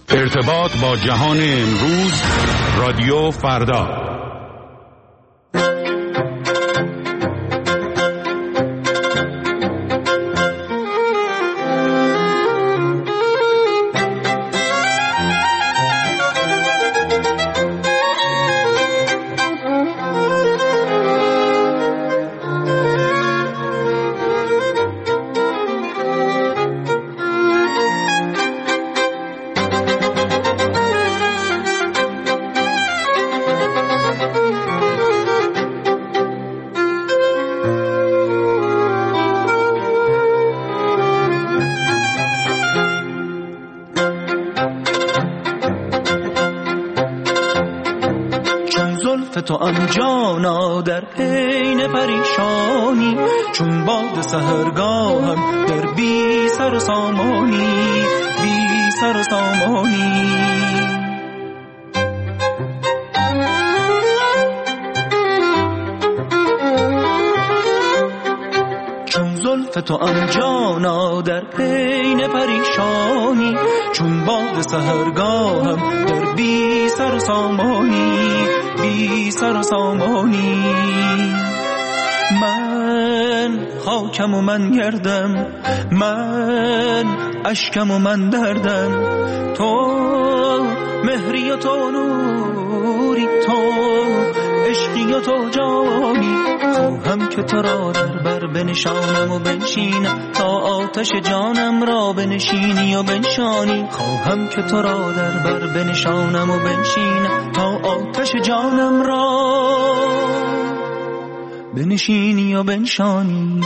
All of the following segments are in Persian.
ارتباط با جهان امروز، رادیو فردا. تو آن جانا در حین پریشانی، چون باد سحرگاهم در بی سر و سامانی، بی سر و سامانی. چون زلف تو آن جانا در حین پریشانی، چون باد سحرگاهم در بی سر و سامانی، بی سر و سامانی. من خاکم و من گردم، من اشکم و من دردم، تو مهری و تو نوری، تو عشقی و تو جانی. خواهم که تو را در بر بنشانم و بنشینم، تا آتش جانم را بنشینی و بنشانی. خواهم که تو را در بر بنشانم و بنشینم، تا آتش جانم را بنشینی و بنشانی.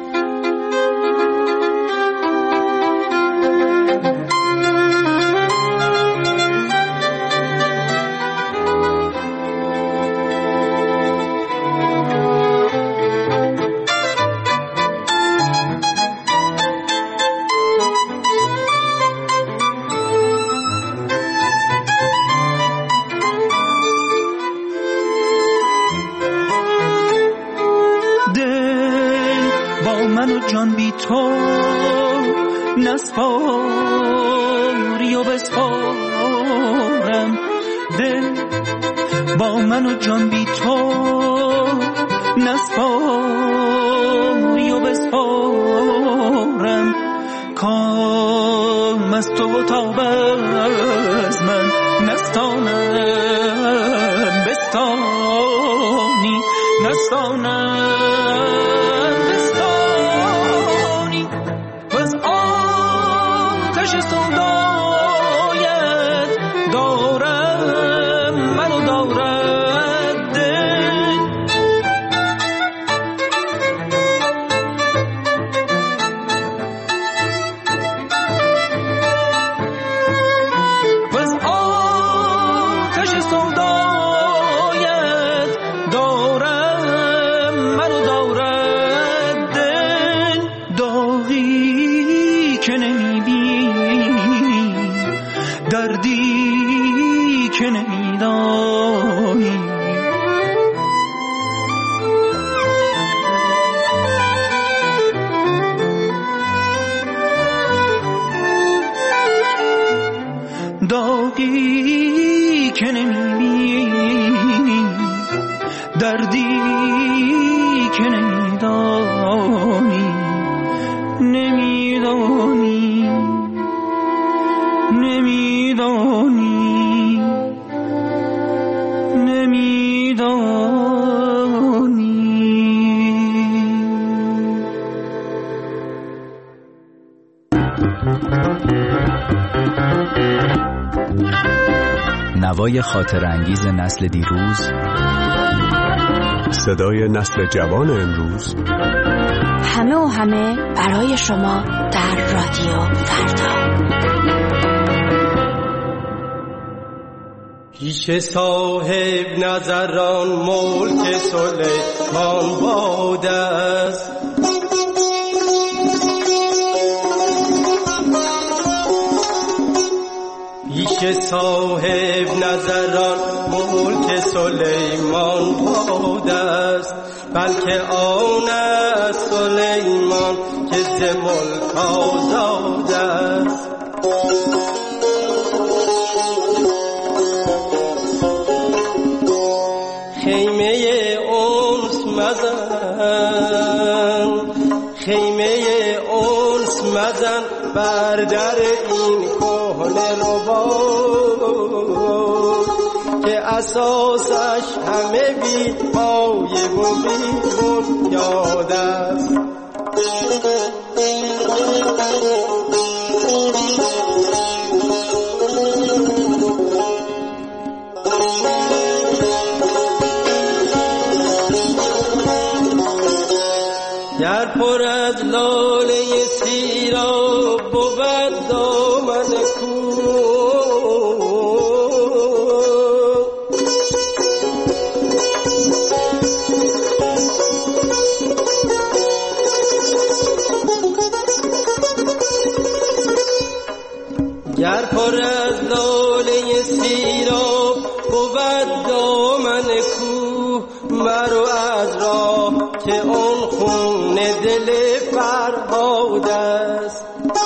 جان بی تو نسپاری و بسپارم، دل با من و جان بی تو نسپاری و بسپارم. کام از تو و تاب از من نستانم، بستانی نستانم. داغی که نمیبینی، دردی که نمیدانی، نمیدانی، نمیدانی، نمیدانی. نوای خاطر انگیز نسل دیروز، صدای نسل جوان امروز، همه و همه برای شما در رادیو فردا. پیش صاحب نظران ملک سلیمان باد است، پیش صاحب نظران ملک سلیمان باد است، بلکه آن است سلیمان که ز ملک آزاد است. بر در این کهنه رباب که اساسش همه بی پایه و بی بنیاد است. گر پر از لاله سیراب بود دامن گر پر از لاله سیراب بود دامن کوه مرو از راه که اون خون دل فرهاد است.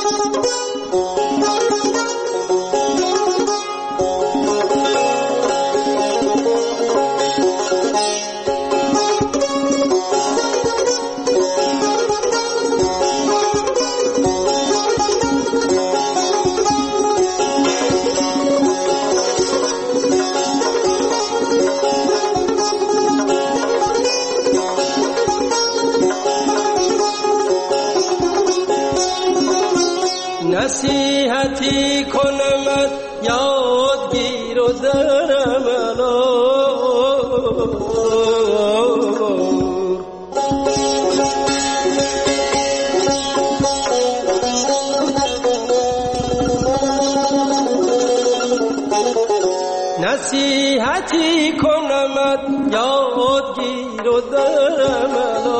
نصیحتی کنمت یادگیر و درم نصیحتی کنمت یادگیر و درم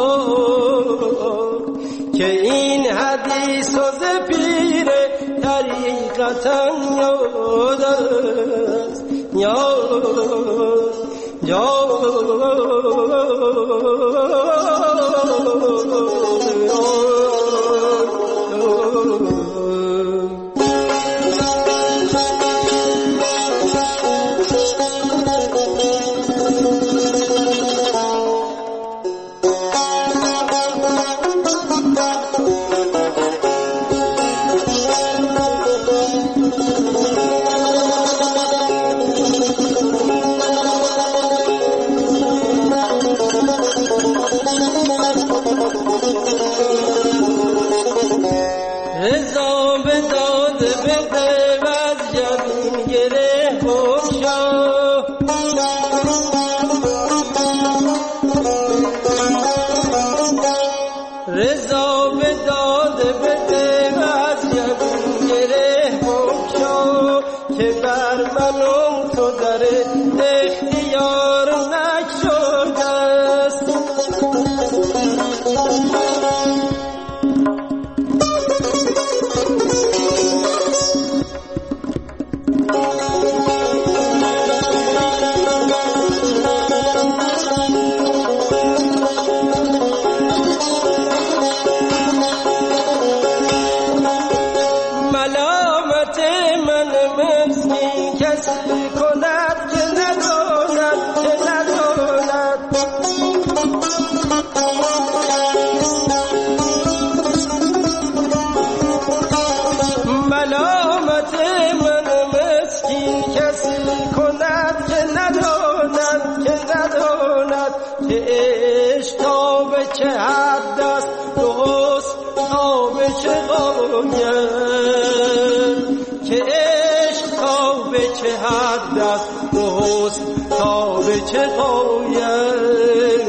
که این حدیث و پیر طریقتا یاد است رضا به داد بده و از جبین گره بگشا رضا به داد بده و از جبین گره بگشا که بر من و تو در اختیار نشده است. ملامت من مسکین کسی کند که نداند ملامت من مسکین کسی کند که نداند که عشق تا به چه حد است درست تا به چه غایت که عشق تا به چه حد است درست تا به چه غایت.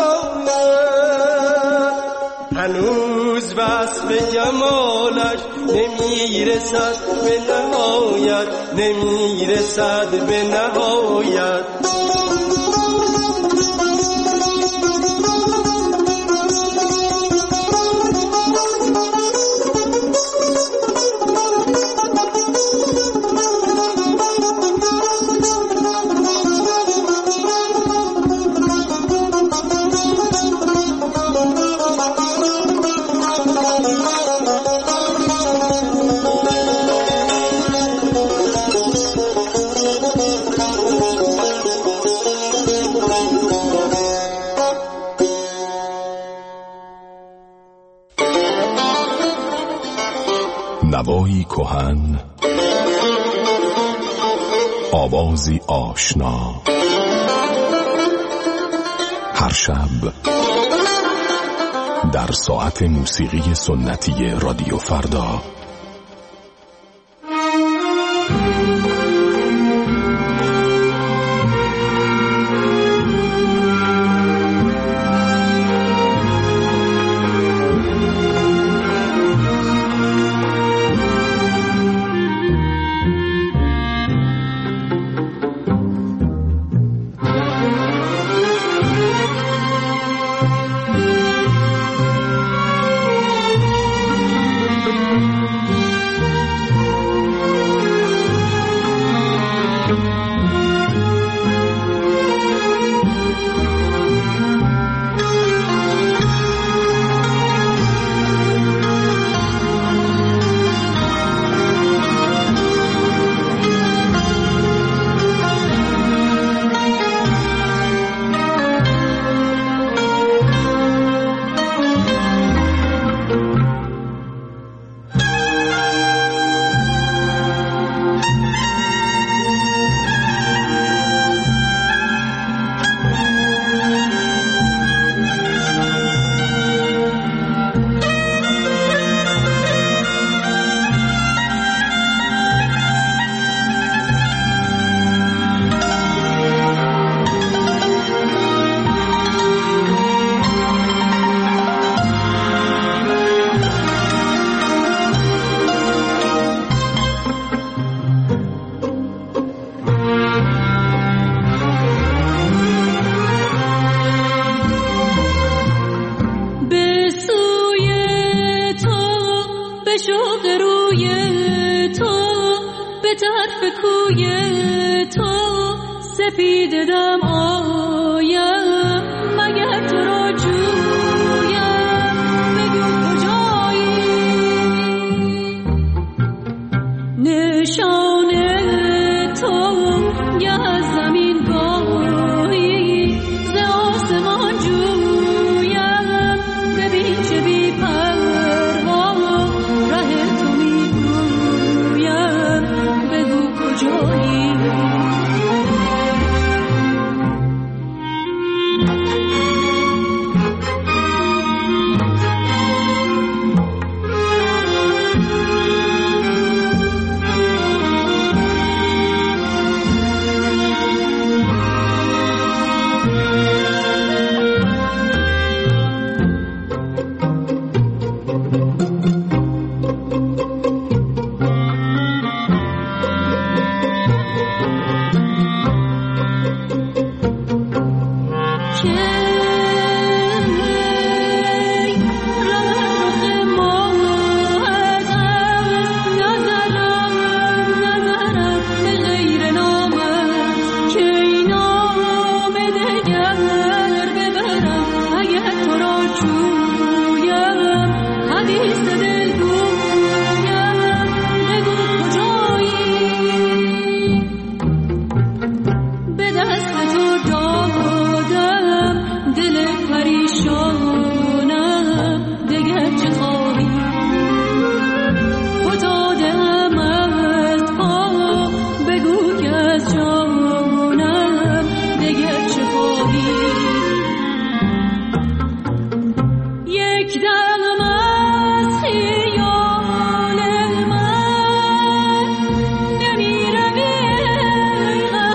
هنوز وصف جمالش نمیرسد به نهایت، نمیرسد به نهایت. نوایی کهن، آوازی آشنا، هر شب در ساعت موسیقی سنتی رادیو فردا.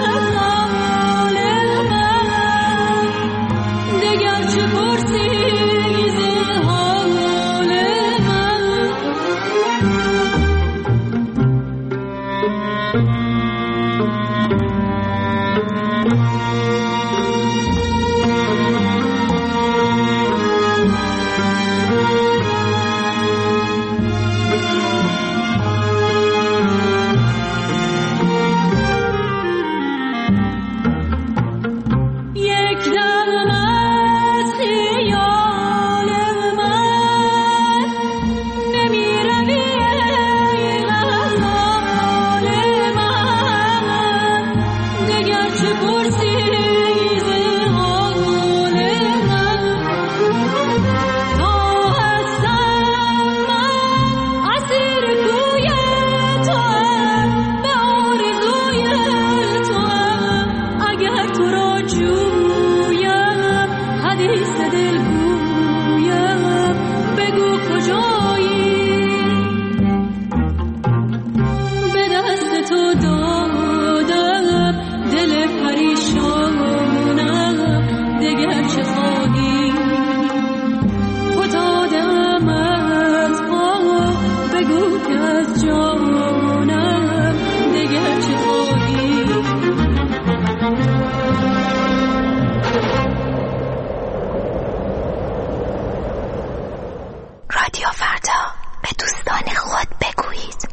چه پرسی رادیو فردا، به دوستان خود بگویید.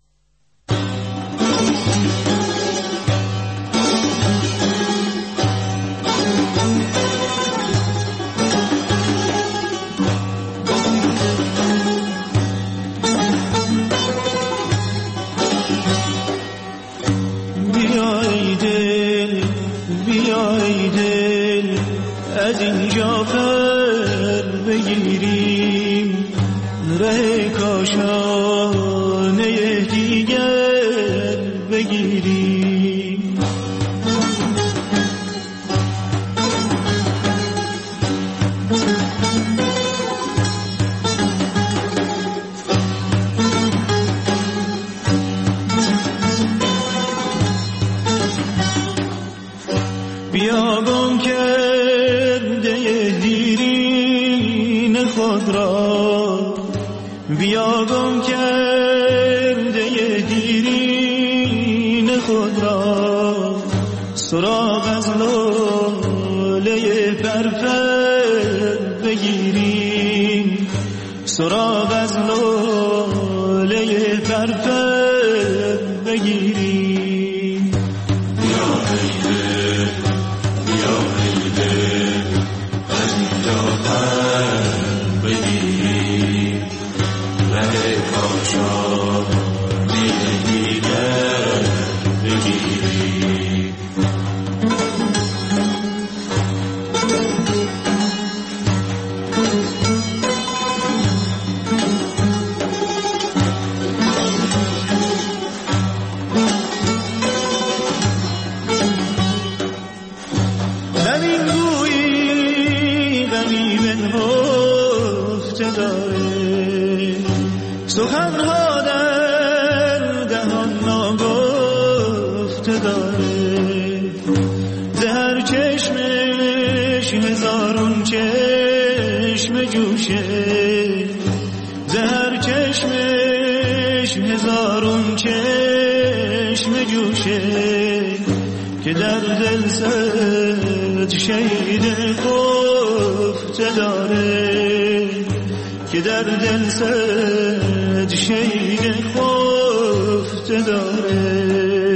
بیا ای دل، بیا ای دل، از اینجا پر بگیریم ره کاشانه دیگر بگیریم. بیا گم کرده دیرین خود را، بیا گم کرده دیرین خود را، سراغ از لاله پرپر بگیریم، سراغ از لاله پرپر بگیریم. بیا ای دل، بیا ای دل، از اینجا پر بگیریم ره کاشانه دیگر بگیریم. زمین گویی غمی بنهفته داره، سخنها در دهان ناگفته داره، زهر چشمش هزارون چشم جوشه، زهر چشمش هزارون چشم جوشه، که در دل صد شهید گفته داره، که در دل صد شهید گفته داره.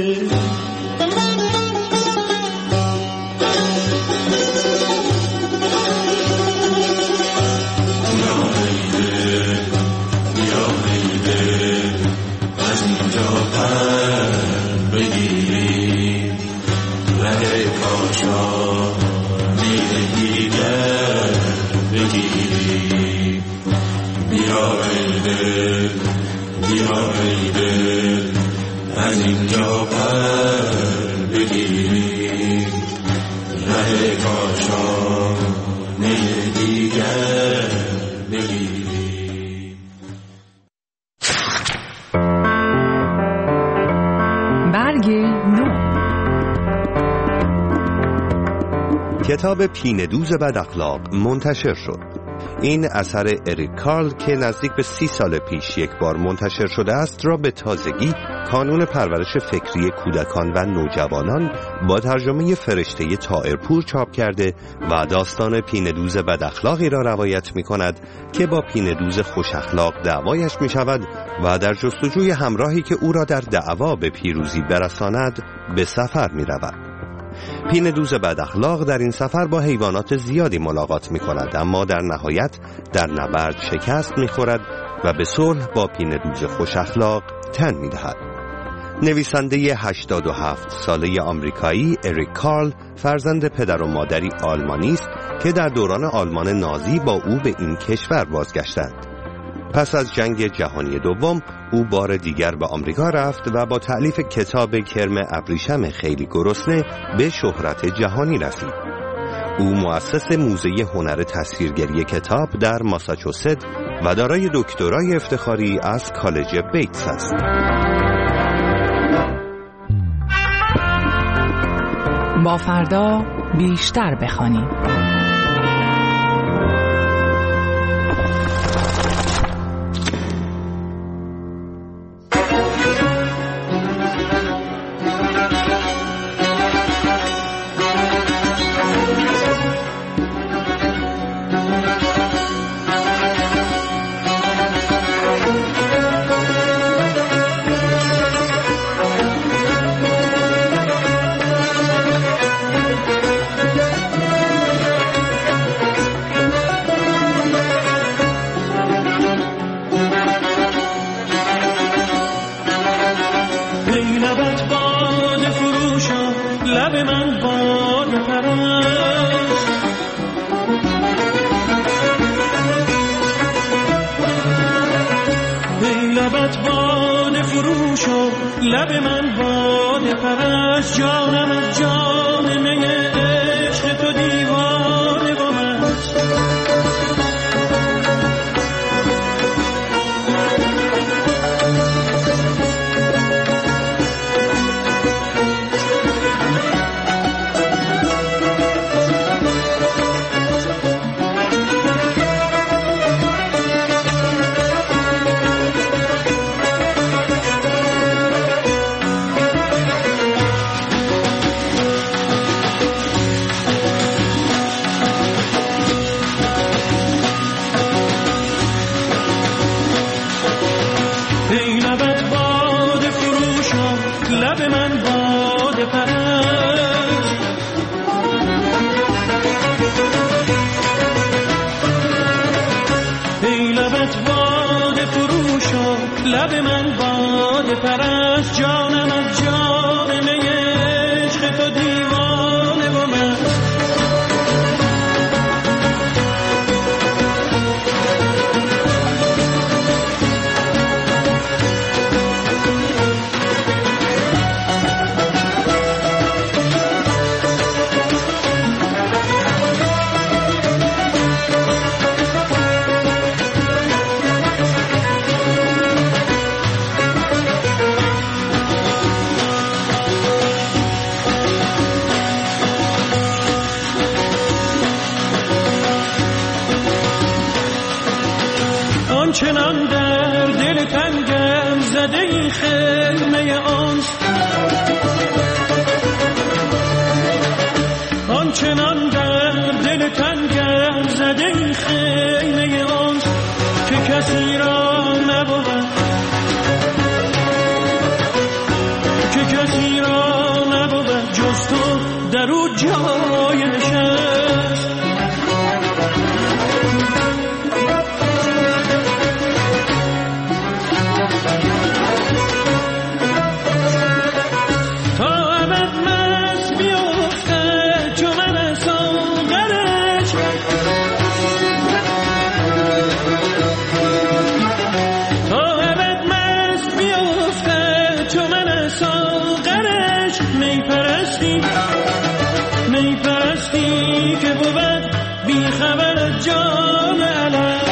از اینجا پر بگیریم ره کاشانه دیگر بگیریم. برگ نو. کتاب پیندوز بد اخلاق منتشر شد. این اثر اریک کارل که نزدیک به 30 سال پیش یک بار منتشر شده است را به تازگی کانون پرورش فکری کودکان و نوجوانان با ترجمه فرشته طائرپور چاپ کرده و داستان پیندوز بد اخلاقی را روایت می کند که با پیندوز خوش اخلاق دعوایش می شود و در جستجوی همراهی که او را در دعوا به پیروزی برساند به سفر می رود. پینه دوز بد اخلاق در این سفر با حیوانات زیادی ملاقات می کند، اما در نهایت در نبرد شکست می خورد و به صلح با پینه دوز خوش اخلاق تن می دهد. نویسنده 87 ساله آمریکایی اریک کارل فرزند پدر و مادری آلمانی است که در دوران آلمان نازی با او به این کشور بازگشتند. پس از جنگ جهانی دوم او بار دیگر به آمریکا رفت و با تألیف کتاب کرم ابریشم خیلی گرسنه به شهرت جهانی رسید. او مؤسس موزه هنر تصویرگری کتاب در ماساچوست و دارای دکترای افتخاری از کالج بیتس است. با فردا بیشتر بخوانیم. لب من باد پرست، جانم از جان می عشق تو دیوانه با مست. لب من باد پرست، ای لبت باد فروشا، لب من باد پرست، جانم از جان می عشق تو دیوانه و مست. آنچنان در دل تنگم زده این خیمه آنست، آنچنان در دل تنگم زده این خیمه آنست که کسی را نبود، که کسی را نبود جز تو در او جای نشست. می پرستی که بود بی خبر از جام علم.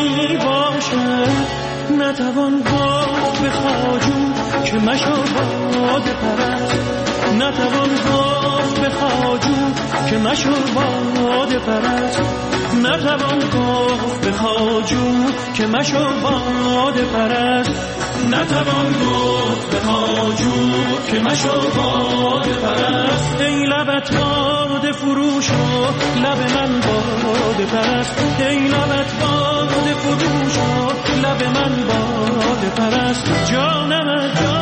می باشد. نتوان گفت به خواجو که مشو باده پرست، نتوان گفت به خواجو که مشو باده پرست، نتوان گفت به خواجو که مشو باده پرست، نتوان گفت به خواجو که مشو باده پرست. ای لبت باده فروش و لب من باده پرست، ای لبت باده فروش و لب من باده پرست. جانم